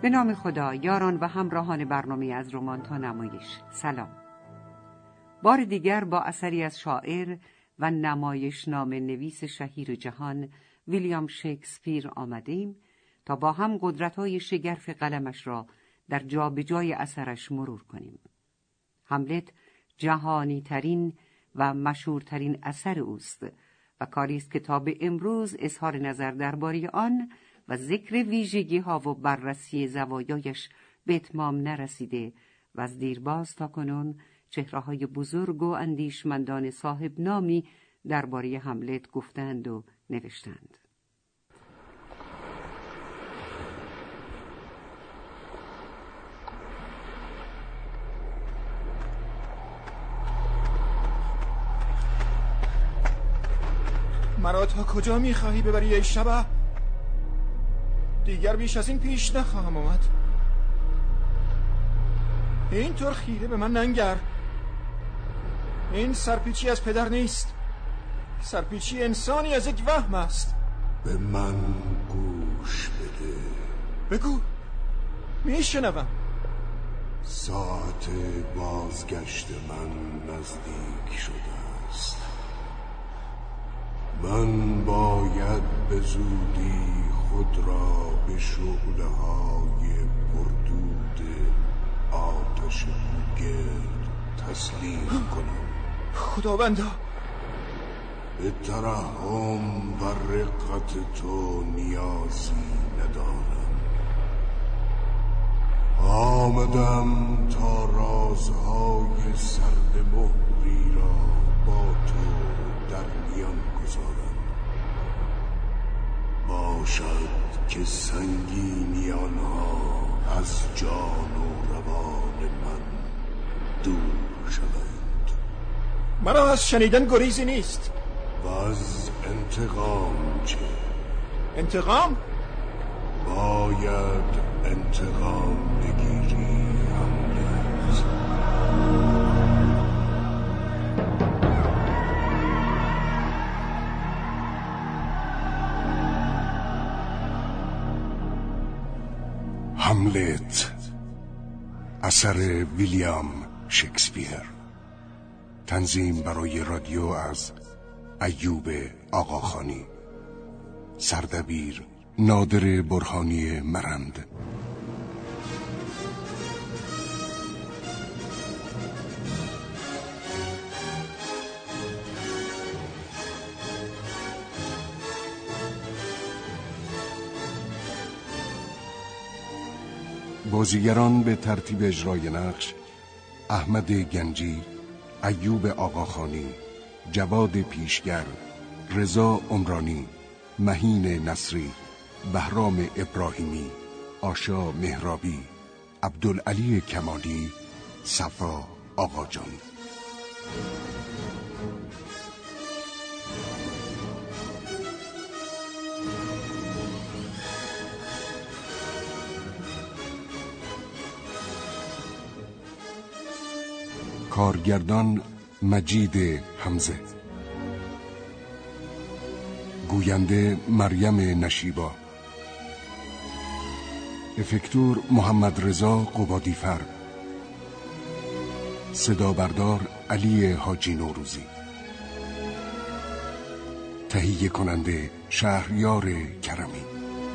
به نام خدا. یاران و همراهان برنامه از رمان تا نمایش، سلام. بار دیگر با اثری از شاعر و نمایشنامه نویس شهیر جهان ویلیام شکسپیر آمدیم تا با هم قدرت‌های شگرف قلمش را در جابجای اثرش مرور کنیم. هملت جهانی ترین و مشهورترین اثر اوست و کاری است که تا به امروز اظهار نظر درباره آن و ذکر ویژگی‌ها و بررسی زوایایش به اتمام نرسیده و از دیرباز تا کنون چهره‌های بزرگ و اندیشمندان صاحب نامی درباره هملت گفتند و نوشتند. مرا تا کجا می‌خواهی ببری ای شبح؟ دیگر بیش از این پیش نخواهم آمد. اینطور خیره به من ننگر. این سرپیچی از پدر نیست، سرپیچی انسانی از یک وهم است. به من گوش بده. بگو، میشنوم. ساعت بازگشت من نزدیک شده است. من باید به زودی خود را به شعله‌های پردود آتش گرد تسلیم کنم. خداوندا، به ترحم و رقت تو نیازی ندارم. آمدم تا رازهای سرد مهری را با تو در میان گذارم. باشد که سنگینی آنها از جان و روان من دور شوند. مرا از شنیدن گریزی نیست. و از انتقام چه؟ انتقام؟ باید انتقام بگیری هملت. هملت، اثر ویلیام شکسپیر. تنظیم برای رادیو از ایوب آقاخانی. سردبیر نادر برهانی مرند. بازیگران به ترتیب اجرای نقش: احمد گنجی، ایوب آقاخانی، جواد پیشگر، رضا عمرانی، مهین نصری، بهرام ابراهیمی، آشا مهرابی، عبدالعلی کمالی، صفا آقاجان. کارگردان مجید حمزه. گوینده مریم نشیبا. افکتور محمد رضا قبادیفر. صدا بردار علی حاجی نوروزی. تهیه کننده شهریار کرمی.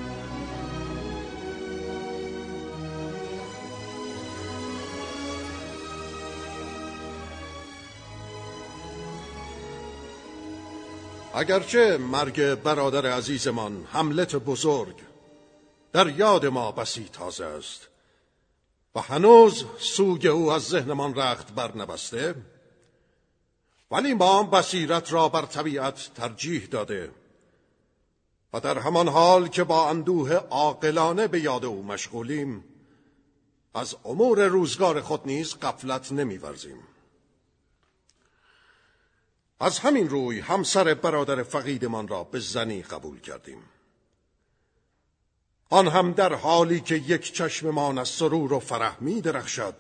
اگرچه مرگ برادر عزیزمان هملت بزرگ در یاد ما بسی تازه است و هنوز سوگ او از ذهنمان رخت بر نبسته، ولی ما بصیرت را بر طبیعت ترجیح داده و در همان حال که با اندوه عاقلانه به یاد او مشغولیم، از امور روزگار خود نیز غفلت نمی‌ورزیم. از همین روی همسر برادر فقیدمان را به زنی قبول کردیم، آن هم در حالی که یک چشممان از سرور و فرح می درخشد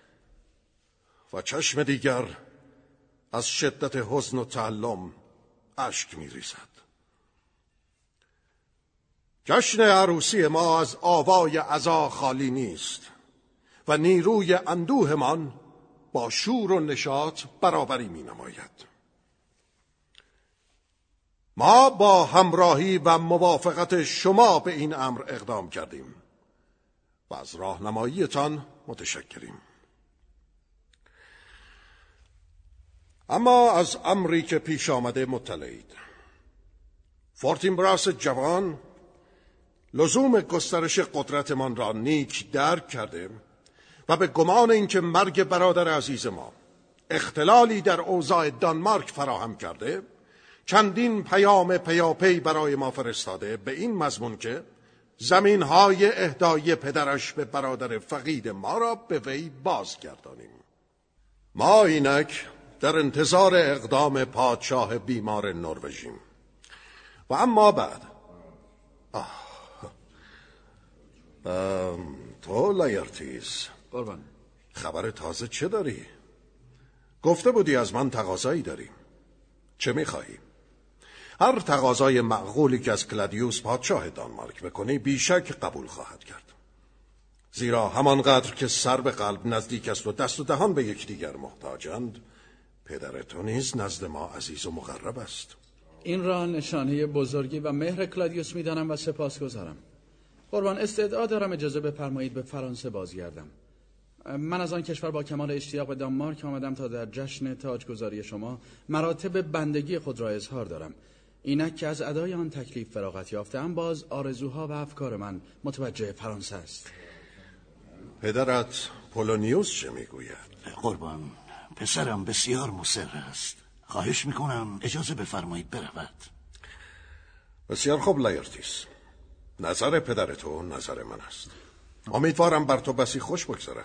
و چشم دیگر از شدت حزن و تعلم اشک می ریزد. جشن عروسی ما از آوای عزا خالی نیست و نیروی اندوهمان با شور و نشاط برابری می نماید. ما با همراهی و موافقت شما به این امر اقدام کردیم و از راهنماییتان متشکریم. اما از امری که پیش آمده مطلعید. فورتینبراس جوان لزوم گسترش قدرتمان را نیک درک کرده و به گمان اینکه مرگ برادر عزیز ما اختلالی در اوضاع دانمارک فراهم کرده، چندین پیام پیاپی برای ما فرستاده به این مضمون که زمین‌های اهدای پدرش به برادر فقید ما را به وی بازگردانیم. ما اینک در انتظار اقدام پادشاه بیمار نروژیم و اما بعد تو لایرتیس قربان، خبر تازه چه داری؟ گفته بودی از من تقاضایی داری. چه میخواهی؟ هر تقاضای معقولی که از کلادیوس پادشاه دانمارک بکنی بیشک قبول خواهد کرد، زیرا همانقدر که سر به قلب نزدیک است و دست و دهان به یکدیگر محتاجند، پدر تو نیز نزد ما عزیز و مقرب است. این را نشانه بزرگی و مهر کلادیوس میدانم و سپاسگزارم. قربان، استدعا دارم اجازه بفرمایید به فرانسه بازگردم. من از آن کشور با کمال اشتیاق به دانمارک آمدم تا در جشن تاجگذاری شما مراتب بندگی خود را اظهار دارم. اینک که از ادای آن تکلیف فراغت یافته‌ام، باز آرزوها و افکار من متوجه فرانسه است. پدرت پولونیوس چه میگوید؟ قربان، پسرم بسیار مصر است. خواهش میکنم اجازه بفرمایید برود. بسیار خوب لایرتیس، نظر پدر تو نظر من است. امیدوارم بر تو بسی خوش بگذرد.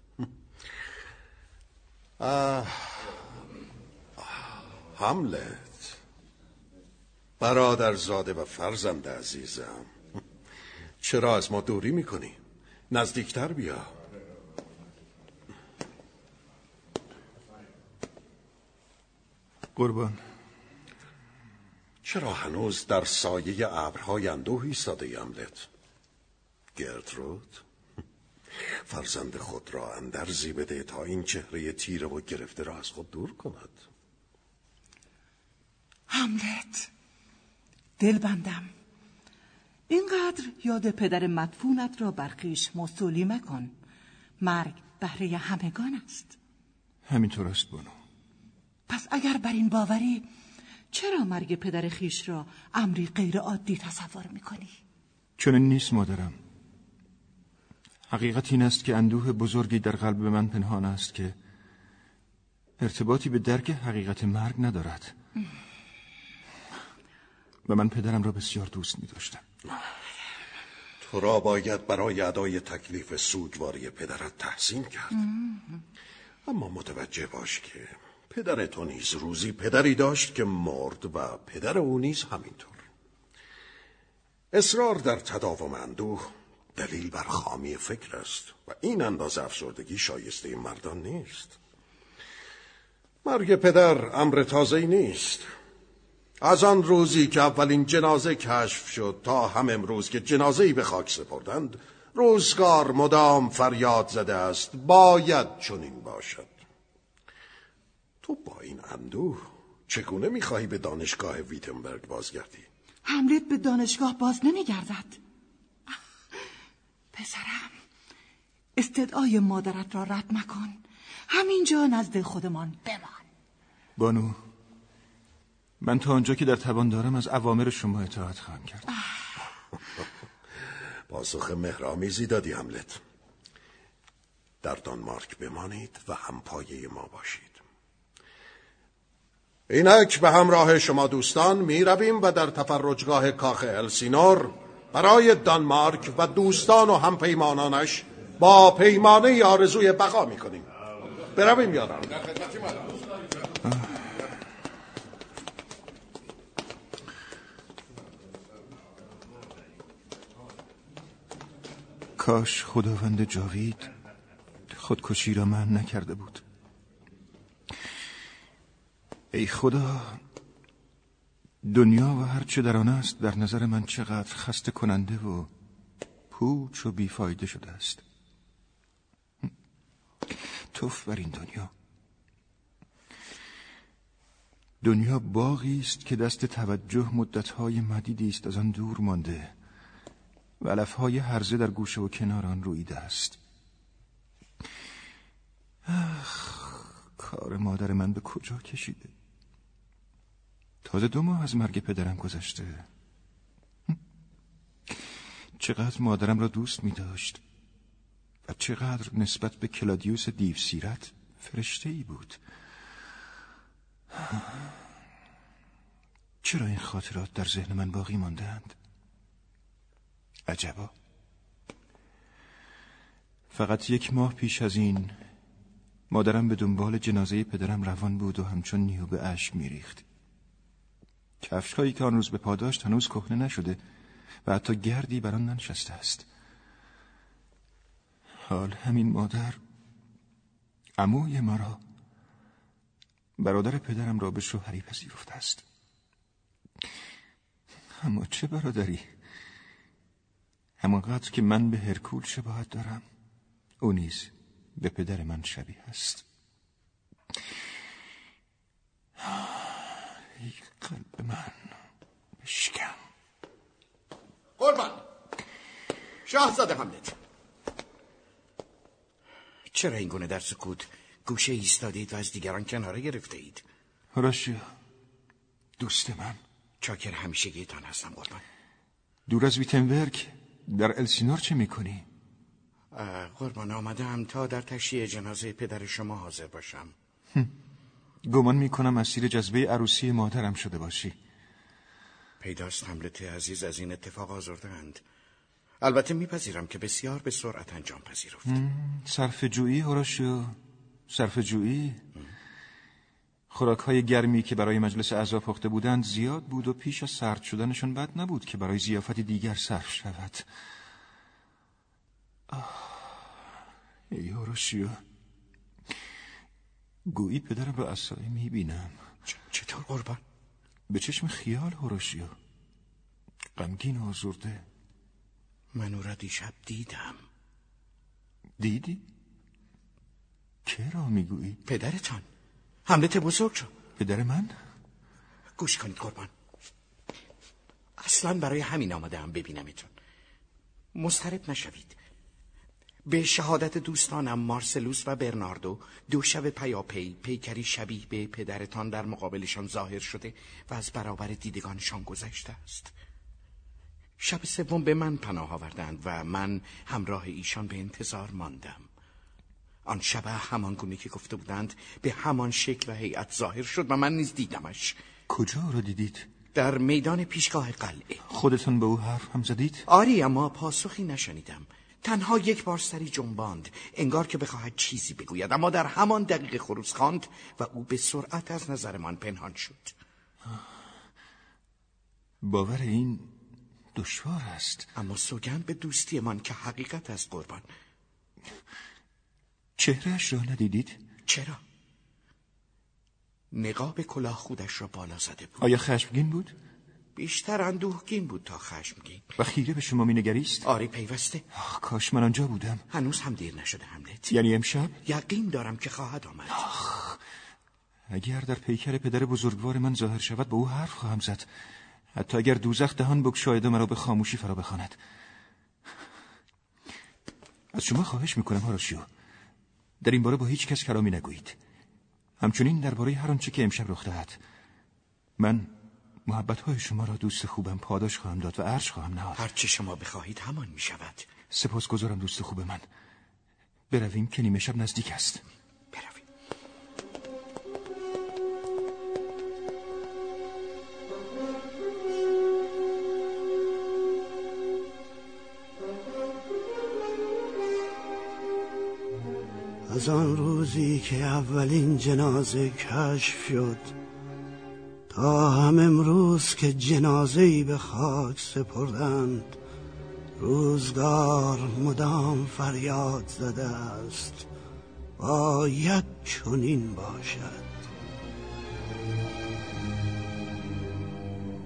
هملت، برادرزاده و فرزند عزیزم، چرا از ما دوری میکنی؟ نزدیکتر بیا. قربان، چرا هنوز در سایه ابرهای اندوه ایستاده ای هملت؟ گرترود، فرزند خود را اندرزی بده تا این چهره تیره و گرفته را از خود دور کند. هملت، دل بندم، اینقدر یاد پدر مدفونت را بر خویش مستولی مکن. مرگ بهره همگان است. همینطور است بانو. پس اگر بر این باوری، چرا مرگ پدر خویش را امری غیر عادی تصور میکنی؟ چنین نیست مادرم. حقیقت این است که اندوه بزرگی در قلب من پنهان است که ارتباطی به درک حقیقت مرگ ندارد. و من پدرم را بسیار دوست می داشتم. تو را باید برای ادای تکلیف سوگواری پدرت تحسین کرد. اما متوجه باش که پدر تو نیز روزی پدری داشت که مرد و پدر او نیز همینطور. اصرار در تداوم اندوه دلیل بر خامی فکر است و این اندازه افسردگی شایسته مردان نیست. مرگ پدر امر تازه‌ای نیست. از آن روزی که اولین جنازه کشف شد تا هم امروز که جنازه‌ای به خاک سپردند، روزگار مدام فریاد زده است باید چنین باشد. تو با این اندوه چگونه می‌خواهی به دانشگاه ویتنبرگ بازگردی؟ هملت به دانشگاه باز نمیگردد. پسرم، استدعای مادرت را رد مکن. همینجا نزد خودمان بمان. بانو، من تا آنجا که در توان دارم از اوامر شما اطاعت خواهم کرد. پاسخ مهرآمیزی دادی هملت. در دانمارک بمانید و همپایه ما باشید. اینک به همراه شما دوستان می رویم و در تفرجگاه کاخ السینور برای دانمارک و دوستان و همپیمانانش با پیمانه آرزوی بقا می کنیم. برویم یاران. کاش خداوند جاوید خودکشی را منع نکرده بود. ای خدا، دنیا و هر چه در آن است در نظر من چقدر خسته کننده و پوچ و بیفایده شده است. توف بر این دنیا. دنیا باغی است که دست توجه مدت‌های مدیدی است از آن دور مانده و علف‌های هرزه در گوشه و کنار آن رویده است. کار مادر من به کجا کشیده؟ تازه 2 ماه از مرگ پدرم گذشته. چقدر مادرم را دوست می داشت و چقدر نسبت به کلادیوس دیو سیرت فرشته‌ای بود. چرا این خاطرات در ذهن من باقی ماندند؟ عجبا. فقط 1 ماه پیش از این مادرم به دنبال جنازه پدرم روان بود و همچون نیو به اشک می‌ریخت. کفش‌هایی که آن روز به پا داشت هنوز کهنه نشده و حتی گردی بر آن ننشسته است. حال همین مادر عموی مرا، برادر پدرم را به شوهری پذیرفته است. اما چه برادری؟ همانقدر که من به هرکول شباهت دارم، او نیز به پدر من شبیه است. ای قلب من بشکن. قربان شاهزاده هملت، چرا این گونه در سکوت گوشه ایستادید و از دیگران کناره گرفته اید؟ هوراشیو دوست من، چاکر همیشگیتان هستم قربان. دور از ویتنبرگ در السینور چه میکنی؟ قربان آمدم تا در تشییع جنازه پدر شما حاضر باشم. گمان میکنم اسیر جذبه عروسی مادرم شده باشی. پیداست هملت عزیز از این اتفاق آزرده‌اند. البته میپذیرم که بسیار به سرعت انجام پذیرفت. صرفه‌جویی هوراشیو، صرفه‌جویی. خوراک‌های گرمی که برای مجلس اعضا پخته بودند زیاد بود و پیش از سرد شدنشان بد نبود که برای ضیافتی دیگر صرف شود. ای هوراشیو، گویی پدرم را عصایی میبینم. چطور قربان؟ به چشم خیال هوراشیو، غمگین و آزرده. من او را دیشب دیدم. دیدی؟ که را میگویی؟ پدرتان، هملت بزرگ شد. پدر من؟ گوش کنید قربان، اصلا برای همین آمدم ببینمتون. مضطرب نشوید. به شهادت دوستانم مارسلوس و برناردو 2 شب پیاپی پیکری شبیه به پدرتان در مقابلشان ظاهر شده و از برابر دیدگانشان گذشته است. شب 3 به من پناه آوردند و من همراه ایشان به انتظار ماندم. آن شب همان گونه که گفته بودند به همان شکل و هیئت ظاهر شد و من نیز دیدمش. کجا را دیدید؟ در میدان پیشگاه قلعه. خودتون به او حرف هم زدید؟ آری، اما پاسخی نشنیدم. تنها 1 بار سری جنباند، انگار که بخواهد چیزی بگوید، اما در همان دقیقه خروس خواند و او به سرعت از نظرمان پنهان شد. باور این دشوار است. اما سوگند به دوستی من که حقیقت است قربان. چهرهش را ندیدید؟ چرا؟ نقاب کلاه خودش را بالا زده بود. آیا خشمگین بود؟ بیشتر اندوهگین بود تا خشمگین. و خیره به شما می نگریست؟ آری پیوسته. کاش من آنجا بودم. هنوز هم دیر نشده هملت. یعنی امشب؟ یقین دارم که خواهد آمد. اگر در پیکر پدر بزرگوار من ظاهر شود به او حرف خواهم زد، حتی اگر دوزخ دهان بگشاید و مرا به خاموشی فرا بخواند. از شما خواهش میکنم هوراشیو، در این باره با هیچ کس کلامی نگویید. همچنین درباره هر آنچه که امشب رخ دهد. من محبت‌های شما را دوست خوبم پاداش خواهم داد و عرش خواهم نهاد. هر چه شما بخواهید همان می شود. سپاسگزارم دوست خوب من. برویم که نیمه شب نزدیک است. برویم. از آن روزی که اولین جنازه کشف شد تا هم امروز که جنازه‌ای به خاک سپردند، روزگار مدام فریاد زده است باید چنین باشد.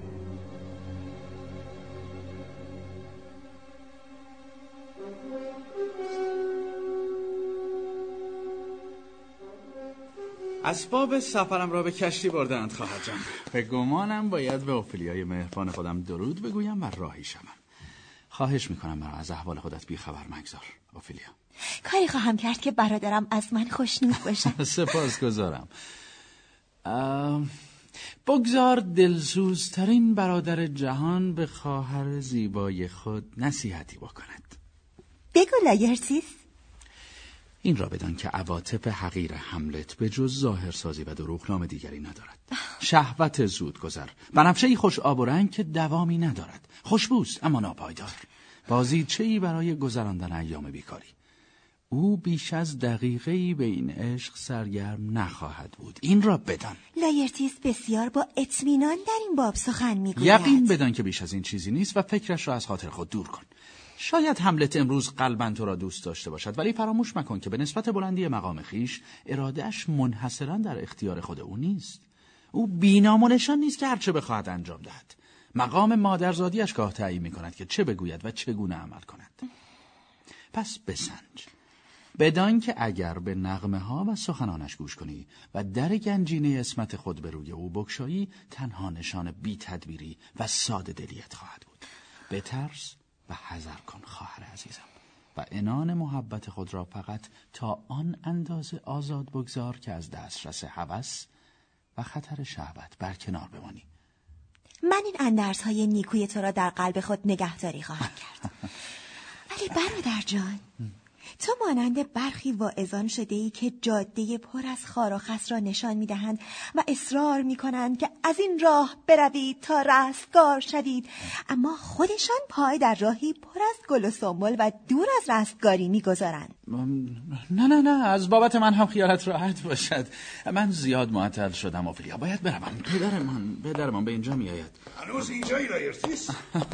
اسباب سفرم را به کشتی بردند خواهر جان. به گمانم باید به اوفیلیای مهربان خودم درود بگویم و راهی شوم. خواهش میکنم مرا از احوال خودت بیخبر مگذار اوفیلیا. کاری خواهم کرد که برادرم از من خوشنود باشد. سپاسگزارم. بگذار دلسوزترین برادر جهان به خواهر زیبای خود نصیحتی بکند. بگو لایرتیس. این را بدان که عواطف حقیر هملت به جز ظاهرسازی و دروغنامه دیگری ندارد. شهوت زودگذر، بنفشه‌ای خوش آب و رنگ که دوامی ندارد، خوشبوست اما ناپایدار، بازیچه‌ای برای گذراندن ایام بیکاری. او بیش از دقیقه‌ای به این عشق سرگرم نخواهد بود. این را بدان. لایرتیس بسیار با اطمینان در این باب سخن میگوید. یقین بدان که بیش از این چیزی نیست و فکرش را از خاطر خود دور کن. شاید هملت امروز قلباً تو را دوست داشته باشد، ولی فراموش مکن که به نسبت بلندی مقام خیش ارادهش منحصراً در اختیار خود او نیست. او بینام و نشان نیست که هرچه بخواهد انجام دهد. مقام مادرزادیش گاه تعیین می‌کند که چه بگوید و چگونه عمل کند. پس بسنج. بدان که اگر به نغمه‌ها و سخنانش گوش کنی و در گنجینه عصمت خود به روی او بگشایی، تنها نشان بی تدبیری و ساده دلیت خواهد بود. بترس و حذر کن خواهر عزیزم و عنان محبت خود را فقط تا آن اندازه آزاد بگذار که از دسترس هوس و خطر شهوت برکنار بمانی. من این اندرزهای نیکوی تو را در قلب خود نگهداری خواهم کرد. ولی برادر جان، تو مانند برخی واعظان شده ای که جاده پر از خار و خس را نشان می‌دهند و اصرار می‌کنند که از این راه بروید تا رستگار شوید، اما خودشان پای در راهی پر از گل و سنبل و دور از رستگاری می‌گذارند. نه از بابت من هم خیالت راحت باشد. من زیاد معطل شدم اوفیلیا، باید بروم. پدرمان به اینجا میآید. هنوز اینجایی لایرتیس؟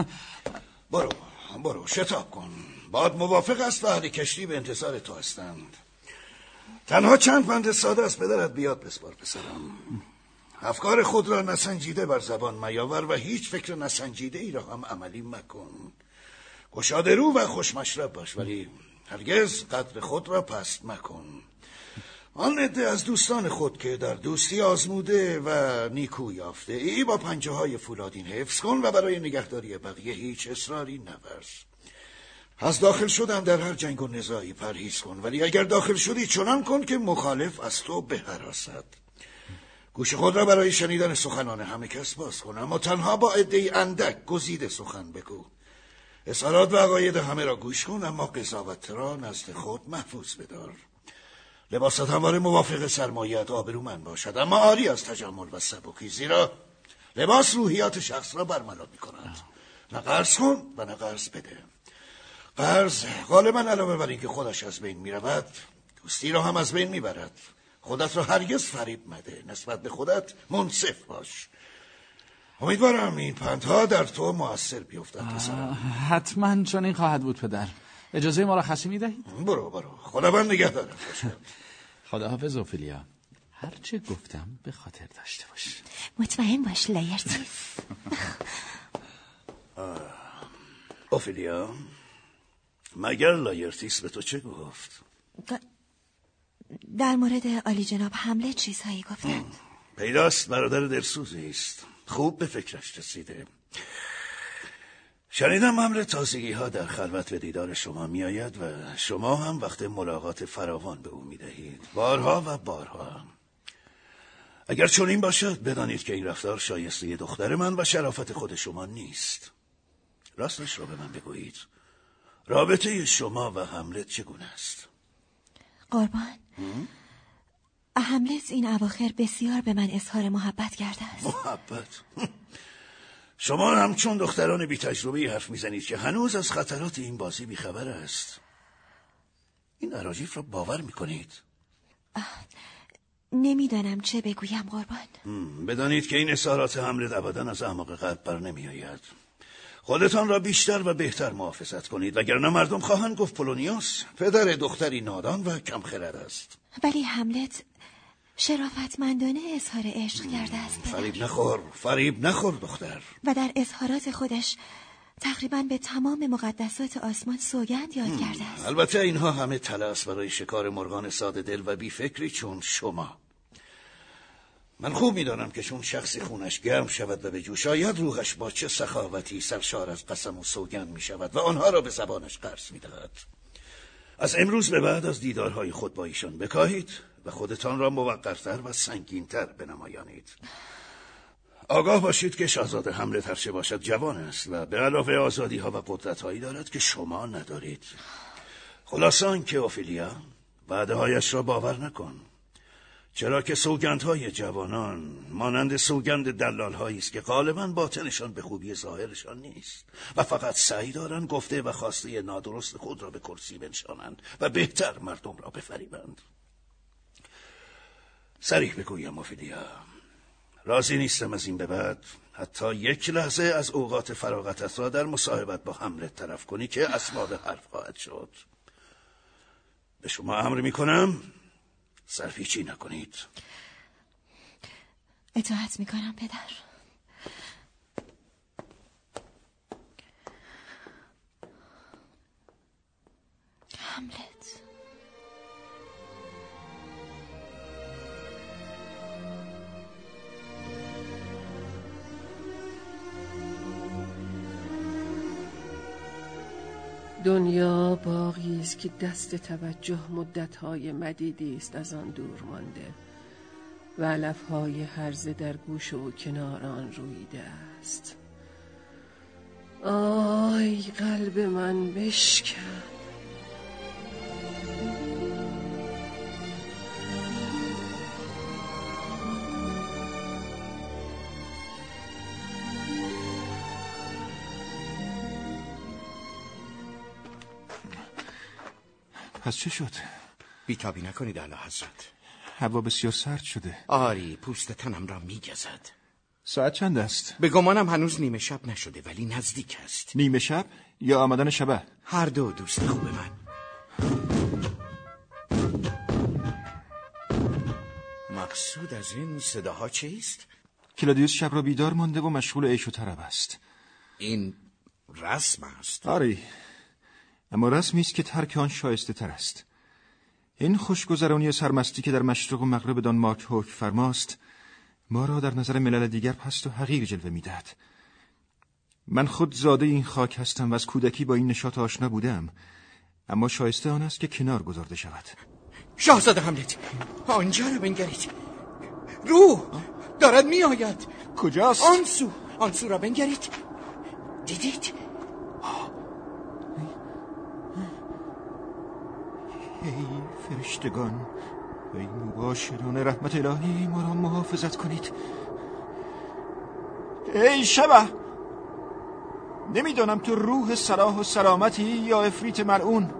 برو شتاب کن. باد موافق است و اهل کشتی به انتظار تو هستند. تنها چند بند ساده از پدرت بیاد بسپار پسرم. افکار خود را نسنجیده بر زبان میاور و هیچ فکر نسنجیده ای را هم عملی مکن. گشاده رو و خوشمشرب باش، ولی هرگز قدر خود را پست مکن. آن عده از دوستان خود که در دوستی آزموده و نیکو یافته ای با پنجه های فولادین حفظ کن و برای نگهداری بقیه هیچ اصراری نورز. از داخل شدن در هر جنگ و نزاعی پرهیز کن، ولی اگر داخل شدی چنان کن که مخالف از تو بهراسد. گوش خود را برای شنیدن سخنان همه کس باز کن، اما تنها با عده‌ای اندک گزیده سخن بگو. اظهارات و عقاید همه را گوش کن، اما قضاوت را نزد خود محفوظ بدار. لباست همواره موافق سرمایت آبرومند باشد، اما عاری از تجمل و سبکی، زیرا لباس روحیات شخص را برملا می‌کند. نه قرض کن و نه قرض بده. قرض غالبا علاوه بر این که خودش از بین می‌رود، دوستی را هم از بین می‌برد. خودت را هرگز فریب مده، نسبت به خودت منصف باش. امیدوارم این پندها در تو مؤثر بیفتد پسرم. حتما چنین خواهد بود پدر. اجازه مرخصی می‌دهید؟ برو خداوند نگهدارت باشد. خداحافظ اوفیلیا. هرچه گفتم به خاطر داشته باش. مطمئن باش لایرتیس. اوفیلیا، مگر لایرتیس به تو چه گفت؟ در مورد عالی جناب هملت چیزهایی گفتند. پیداست برادر دلسوزی است. خوب به فکرش رسیده. شنیدم هملت تازگی ها در خلوت به دیدار شما می آید و شما هم وقت ملاقات فراوان به او می دهید. بارها و بارها. اگر چنین باشد بدانید که این رفتار شایسته دختر من و شرافت خود شما نیست. راستش را به من بگویید. رابطه شما و هملت چگونه است؟ قربان، هملت این اواخر بسیار به من اظهار محبت کرده است. محبت؟ شما هم چون دختران بی تجربه حرف میزنید که هنوز از خطرات این بازی بیخبر است. این اراجیف را باور میکنید؟ نمیدانم چه بگویم قربان. بدانید که این اظهارات حملت ابدا از اعماق قلب بر نمی آید. خودتان را بیشتر و بهتر محافظت کنید، وگرنه مردم خواهند گفت پولونیوس پدر دختری نادان و کم خرد است. ولی هملت شرافتمندانه اظهار عشق کرده است. فریب نخور دختر. و در اظهارات خودش تقریبا به تمام مقدسات آسمان سوگند یاد کرده است. البته اینها همه طلا است برای شکار مرغان ساده دل و بی فکری چون شما. من خوب می‌دانم که چون شخصی خونش گرم شود و به جوش آید، روحش با چه سخاوتی سرشار از قسم و سوگند می‌شود و آنها را به زبانش قرص می‌دهد. از امروز به بعد از دیدارهای خود با ایشان بکاهید و خودتان را موقرتر و سنگین‌تر بنمایانید. آگاه باشید که شاهزاده حملت هرچه باشد جوان است و به علاوه آزادی‌ها و قدرت‌هایی دارد که شما ندارید. خلاصان که اوفیلیا، وعده‌هایش را باور نکن، چرا که سوگندهای جوانان مانند سوگند دلال‌هایی است که غالباً باطنشان به خوبی ظاهرشان نیست و فقط سعی دارند گفته و خواسته نادرست خود را به کرسی بنشانند و بهتر مردم را بفریبند. صریح بگویم اوفیلیا، راضی نیستم از این به بعد حتی یک لحظه از اوقات فراغتت را در مصاحبت با حملت طرف کنی که اسباب حرف خواهد شد. به شما امر میکنم سرپیچی نکنید. اطاعت میکنم پدر. حملت. دنیا باغی است که دست توجه مدت‌های مدیدی است از آن دور مانده و علف‌های هرزه در گوش و کنار آن رویده است. آی قلب من بشکن. پس چه شد؟ بیتابی نکنید اعلی حضرت. هوا بسیار سرد شده. آری، پوست تنم را میگزد. ساعت چند است؟ به گمانم هنوز نیمه شب نشده ولی نزدیک است. نیمه شب یا آمدن شبه؟ هر دو دوست خوب من. مقصود از این صداها چیست؟ کلادیوس شب را بیدار مانده و مشغول عیش و طرب است. این رسم است؟ آری، اما رسمی است که ترک آن شایسته تر است. این خوشگذرانی سرمستی که در مشرق و مغرب دانمارک حکم فرماست ما را در نظر ملل دیگر پست و حقیر جلوه می‌دهد. من خود زاده این خاک هستم و از کودکی با این نشاط آشنا بودم، اما شایسته آن است که کنار گذارده شود. شاهزاده حملت، آنجا را بنگرید. روح دارد می آید. کجاست؟ آن سو را بنگرید. دیدید؟ ای فرشتگان، ای مباشران رحمت الهی، ما را محافظت کنید. ای شبه، نمیدانم تو روح صلاح و سلامتی یا عفریت ملعون.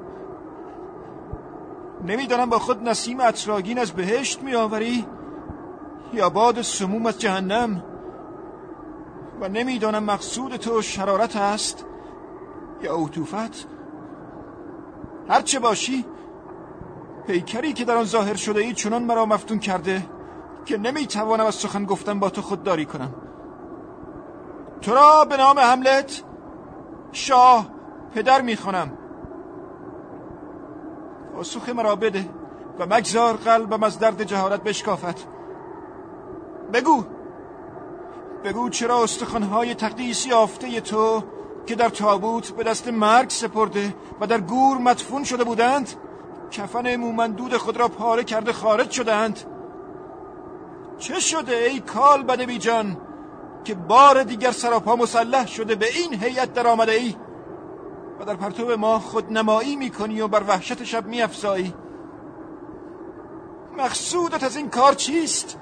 نمیدانم با خود نسیم عطرآگین از بهشت میآوری یا باد سموم از جهنم، و نمیدانم مقصود تو شرارت است یا عطوفت. هرچه باشی، پیکری که در آن ظاهر شده ای چنان مرا مفتون کرده که نمیتوانم از سخن گفتن با تو خودداری کنم. تو را به نام حملت شاه پدر میخوانم. پاسخ مرا بده و مگذار قلبم از درد جهالت بشکافد. بگو چرا استخوان‌های تقدیس یافته تو که در تابوت به دست مرگ سپرده و در گور مدفون شده بودند، کفن مومندود خود را پاره کرده خارج شدند؟ چه شده ای کالبد بی جان که بار دیگر سراپا مسلح شده به این هیئت در آمده ای و در پرتو ما خودنمایی میکنی و بر وحشت شب میافزایی؟ مقصودت از این کار چیست؟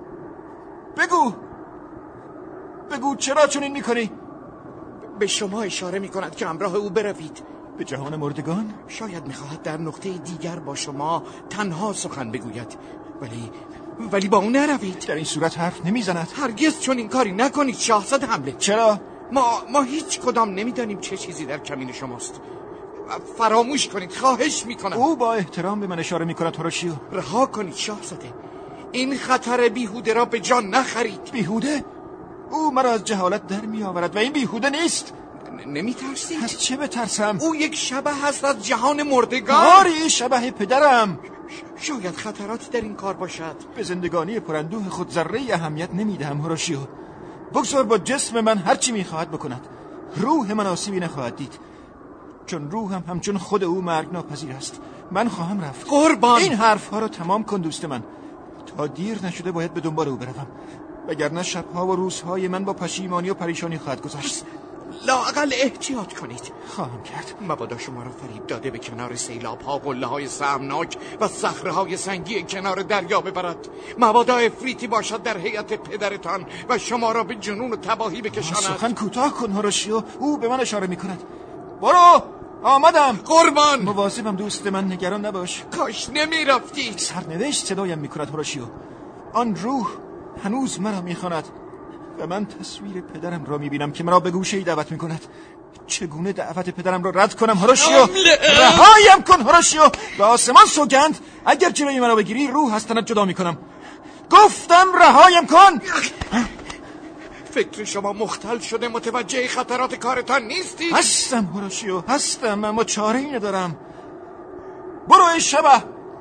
بگو چرا چنین میکنی؟ به شما اشاره میکند که همراه او بروید. به جهان مردگان؟ شاید میخواهد در نقطه دیگر با شما تنها سخن بگوید، ولی با او نروید. در این صورت حرف نمیزند. هرگز چون این کاری نکنید شاهزاده حملت. چرا؟ ما هیچ کدام نمیدانیم چه چیزی در کمین شماست. فراموش کنید، خواهش میکنم. او با احترام به من اشاره میکند توراشیو. رها کنید شاهزاده، این خطر بیهوده را به جان نخرید. بیهوده؟ او مرا از جهالت در میآورد و این بیهوده نیست. نمیترسی؟ از چه بترسم؟ او یک شبح هست از جهان مردگان. آری شبح پدرم. شاید خطراتی در این کار باشد. به زندگانی پراندوه خود ذره اهمیت نمیدهم هوراشیو. بگذار با جسم من هرچی میخواهد بکند. روح من آسیبی نخواهد دید، چون روحم همچون خود او مرگ ناپذیر است. من خواهم رفت. قربان، این حرفها رو تمام کن دوست من، تا دیر نشده باید به دنبال او بروم، وگرنه شبها و روزهای من با پشیمانی و پریشانی خواهد گذشت. لااقل احتیاط کنید. خواهم کرد. مبادا شما را فریب داده به کنار سیلاب‌ها، قله‌های سهمناک و صخره‌های سنگی کنار دریا ببرد. مبادا افریتی باشد در هیئت پدرتان و شما را به جنون و تباهی بکشاند. سخن کوتاه کن هوراشیو. او به من اشاره می‌کند. برو، آمدم. قربان، مواظبم دوست من، نگران نباش. کاش نمی‌رفتی. سرنوشت صدایم می‌کند هوراشیو. آن روح هنوز مرا می‌خواند و من تصویر پدرم را می‌بینم که مرا به گوشه‌ای دعوت می‌کند. چگونه دعوت پدرم را رد کنم هوراشیو؟ رهایم کن هوراشیو. به آسمان سوگند اگر جلوی مرا بگیری روح از تنت جدا می‌کنم. گفتم رهایم کن. فکر شما مختل شده، متوجه خطرات کارتان نیستی؟ هستم هوراشیو، هستم، اما چاره‌ای ندارم. برو ای شبح.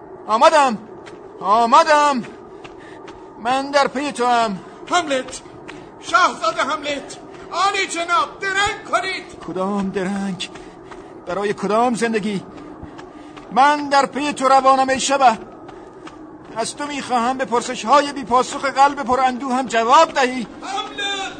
آمدم. من در پی تو ام. هملت، شاهزاده هملت، آنی جناب، درنگ کنید. کدام درنگ؟ برای کدام زندگی؟ من در پی تو روانم ای شبح. از تو میخواهم به پرسش‌های بی پاسخ قلب پر اندوه هم جواب دهی. هملت!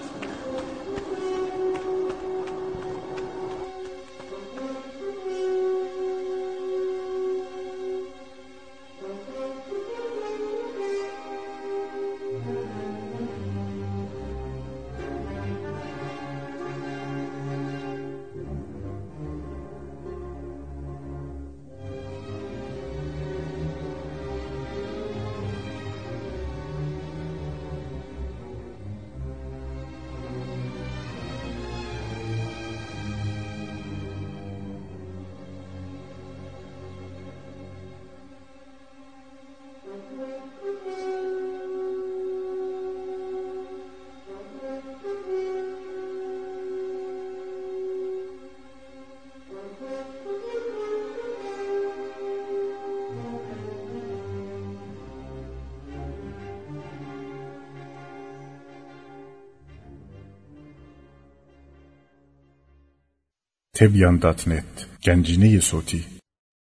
تبیان.net گنجینه صوتی